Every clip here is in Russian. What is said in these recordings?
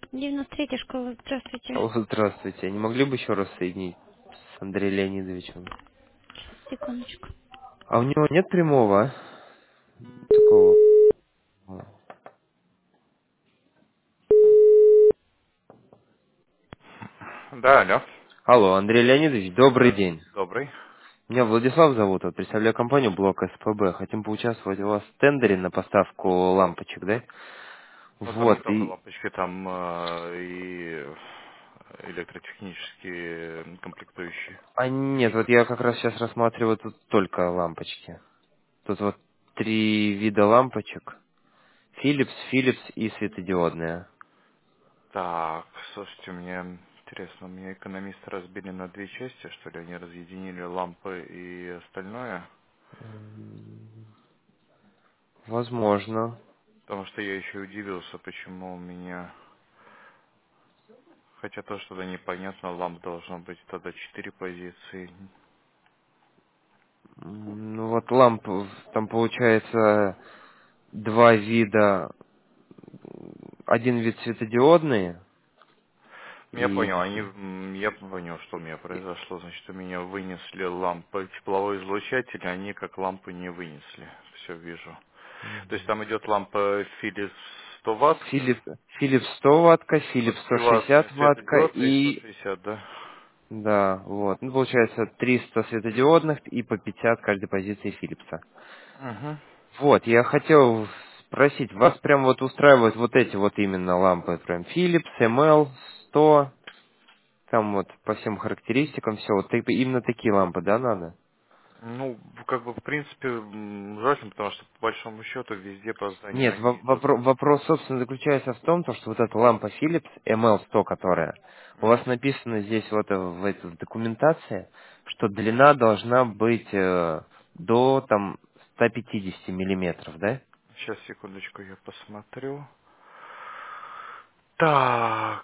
93-я школа, здравствуйте. Здравствуйте. Не могли бы еще раз соединить с Андреем Леонидовичем? Сейчас, секундочку. А у него нет прямого? Такого. Да, алло. Алло, Андрей Леонидович, добрый Да, день. добрый. Меня Владислав зовут, вот, представляю компанию Блок СПБ. Хотим поучаствовать у вас в тендере на поставку лампочек, да? Ну, там не Вот, только и... лампочки, там и электротехнические комплектующие. А нет, вот я как раз сейчас рассматриваю тут только лампочки. Тут вот 3 вида лампочек. Philips и светодиодные. Так, слушайте, мне интересно, у меня экономисты разбили на две части, что ли? Они разъединили лампы и остальное? Возможно. Потому что я еще удивился, почему у меня... Хотя то, что тогда непонятно, ламп должно быть тогда 4 позиции. Ну вот ламп, там получается 2 вида. Один вид светодиодный Я понял, и... я понял, что у меня произошло. Значит, у меня вынесли лампы, тепловой излучатель, а они как лампы не вынесли. Все вижу. То есть там идет лампа Philips 100 ватт, Philips 100 ваттка, Philips 20-ваттная 160 ваттка светодиодная и и... 160, да? Да, вот. Ну, получается 300 светодиодных и по 50 каждой позиции Philips. Угу. Вот, я хотел спросить, вас прям вот устраивают вот эти вот именно лампы, прям Philips, ML, 100, там вот по всем характеристикам все, вот именно такие лампы, да, надо? Ну, как бы, в принципе, желательно, потому что, по большому счету, везде по зданию Нет, они идут. вопрос, собственно, заключается в том, то, что вот эта лампа Philips ML100, которая, у вас Мгм. написано здесь вот в этой документации, что длина должна быть до там 150 миллиметров, да? Сейчас, секундочку, я посмотрю. Так,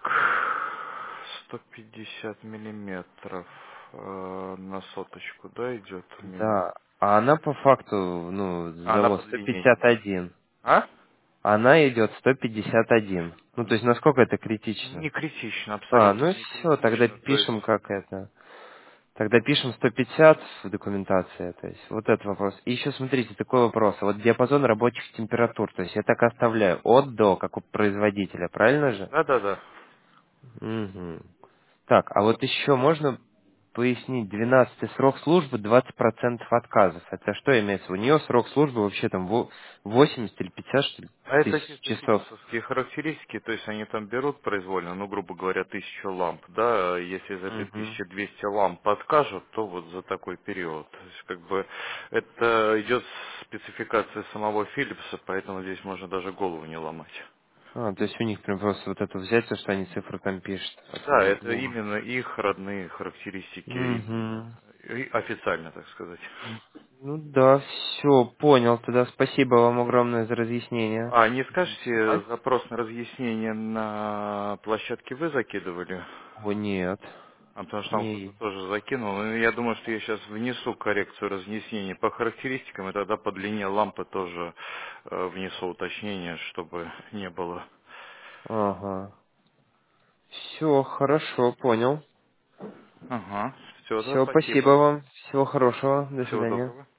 150 миллиметров на соточку, да, идет миллиметр. Да. А она по факту, ну, А она завод по длине идет. 151. А? А она идет 151. Ну, то есть насколько это критично? Не критично, А, абсолютно ну не все, тогда критично. То пишем есть, как это. Тогда пишем 150 в документации, то есть вот этот вопрос. И еще смотрите, такой вопрос. Вот диапазон рабочих температур, то есть я так оставляю от до, как у производителя, правильно же? да-да-да. Мгм. Так, а вот еще можно пояснить, 12 срок службы, 20% отказов. Это что имеется? У нее срок службы вообще там 80 или 50 что ли, А это тысяч чисто часов. филипсовские характеристики, то есть они там берут произвольно, ну, грубо говоря, 1000 ламп, да, если из этой Мгм. 1200 ламп откажут, то вот за такой период. То есть, как бы, это идет спецификация самого Philips'а, поэтому здесь можно даже голову не ломать. А, то есть у них прям просто вот это взять, то, что они цифру там пишут. Да, Это, это ну, именно их родные характеристики, именно, мгм. и официально, так сказать. Ну да, все, понял. Тогда спасибо вам огромное за разъяснение. А не скажете, А? запрос на разъяснение на площадке вы закидывали? О, нет. А потому что там кто-то Не. тоже закинул. Ну, я думаю, что я сейчас внесу коррекцию разъяснений по характеристикам, и тогда по длине лампы тоже внесу уточнение, чтобы не было. Ага. Все, хорошо, понял. Ага. Все, да, Все, спасибо спасибо. вам. Всего хорошего. До Всего свидания. доброго.